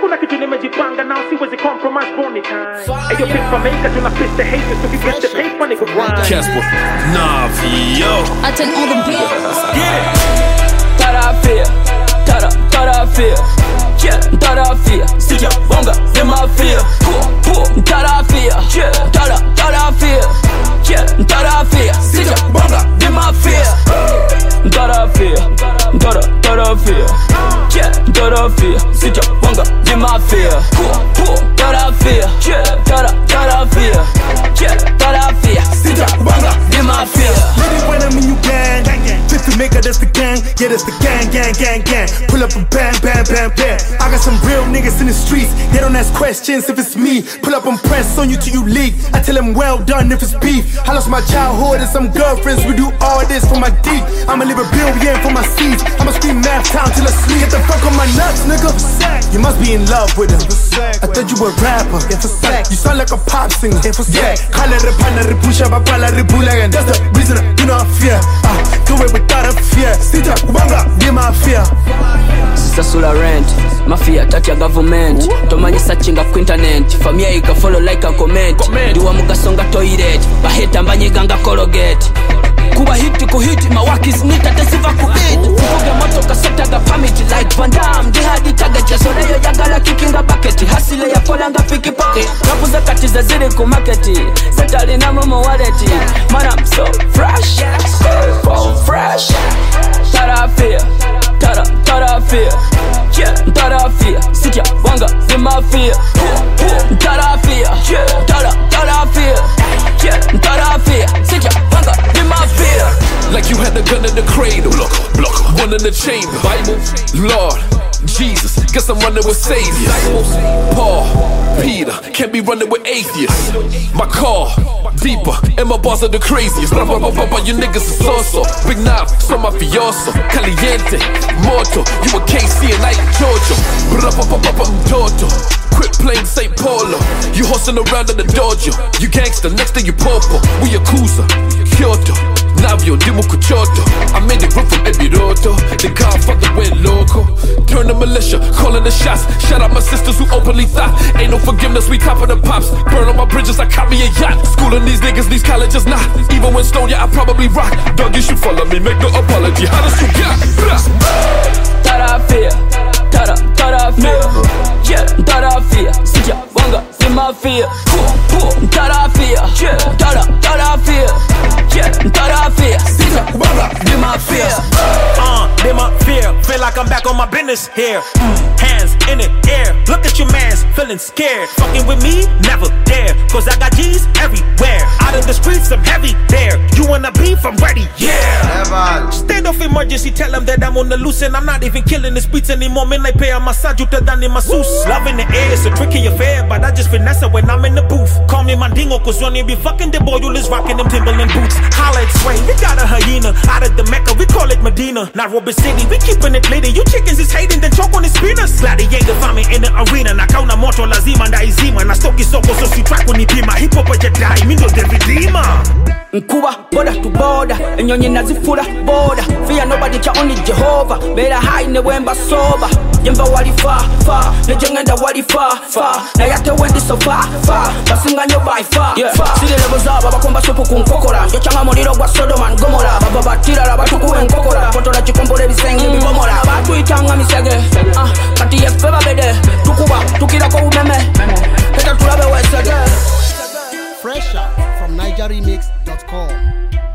kuna kitu nimejipanga now siwezi compromise boni time. Ayo paper maker tuna fist the haters so you get the paper nigga grind. Casper, Navio. I take all the bills. Get it. Tarafia, tarafia, yeah, tarafia. Sit ya bonga, in my fear. Tarafia, yeah, tarafia, yeah, tarafia. Sit ya bonga, in my fear. Tarafia, yeah, tarafia. Sit ya bonga, in my fear. Tarafia, yeah, tarafia, yeah, tarafia. Sit ya bonga, in my fear. Really when I mean you gang, fit to make it, that's the gang. Yeah, that's the gang. Pull up and bang. I got some real niggas in the streets. They don't ask questions if it's me. Pull up and press on you till you leak. I tell them well done if it's beef. I lost my childhood and some girlfriends. We do all this for my deep. I'ma live a billion for my seeds. I'ma scream math town till I sleep. Get the fuck on my nuts, nigga. You must be in love with him. I thought you were a rapper. You sound like a pop singer. Yeah, call it a partner, push up, I call it a again. That's the reason I do not fear. Do it without a fear. Sita, kubanga, give my fear. Sasula rent, mafia tati ya government. Tomanyisa chinga ku internet. Famia ika follow like and comment. Diwa mugasonga toilet. Baheta mbanyeganga colgate. Kuba hiti kuhiti mawakis nita tesiva kubit. Kufuga moto kaseta ga permit like Van Damme. Jihadi target ya soleyo ya gala kikinga bucket. Hasile ya polanga piki pocket. Rapuza katiza ziri ku market. Setali na momo wallet. Man I'm so fresh, so fresh. Tarafia, tarafia, yeah, tarafia. Sit ya wanga in my fear. Tarafia, yeah, tarafia, yeah, tarafia. Sit ya wanga in my fear. Like you had the gun in the cradle, block, one in the chamber. Bible, Lord, Jesus, guess I'm running with saviors. Paul, Peter, can't be running with atheists. My car, deeper, and my bars are the craziest. Blah, blah, blah, blah, blah, you niggas is so big now, so mafioso, caliente, mortal. You a KC and I Georgia. Blah, blah, blah, blah, blah, Dodo. Quit playing St. Paulo. You horsing around in the dojo. You gangster, next thing you popo. We Yakuza, Kyoto, Navio, Dimu Kuchoto. I made it run from Ebiroto. The Godfather went loco. Turn the militia, calling the shots. Shout out my sisters who openly thought ain't no forgiveness, we top of the pops. Burn on my bridges, I caught me a yacht. Schooling these niggas, these colleges not. Even when stoned, yeah, I probably rock. Dog, you should follow me, make no apology. How does you got? Tarafia, tarafia, yeah, tarafia. Sit ya wanga in my fear. Tarafia, yeah, tarafia, yeah, tarafia. Sit ya wanga in my fear. In my fear, feel like I'm back on my business here. Hands in the air, look at your mans, feeling scared. Fucking with me, never dare, cause I got G's everywhere. Out in the streets, I'm heavy there. You wanna beef, I'm ready, yeah. State of emergency, tell them that I'm on the loose and I'm not even killing the streets anymore. Man, I pay a massage, you tell them in my sus. Love in the air, it's a trick in your fair, but I just finesse it when I'm in the booth. Call me Mandingo, cause when you be fucking the boy, you is rocking them Timberland boots. Holla at Sway, we got a hyena. Out of the Mecca, we call it Medina. Nairobi City, we keeping it bleeding. You chickens is hating, then choke on his penis. Gladiator, find me in the arena. Nakauna moto lazima, ndaizima. Na stoki soko, so si track unipima. Hip hop jedi, mindo the redeemer. Nkuba, border to border. Enyonyi nazifura border. Fear nobody cha only Jehovah. Better high ne wemba sober. Yemba wali far. Nejengenda wali far. Na yate wendi so far. Basinga nyo by far. Sile lebo zaba, bakomba sopu kunkokora. Yochanga moliro gwa Sodom and Gomorrah. Baba batira la batuku enkokora. Kotola chikombole bisenge bibomora. Batu itanga misege. Kati ye feba bede. Tukuba, tukira ko umeme. Heta tulabe wesege. Fresh out from NigerRemix.com.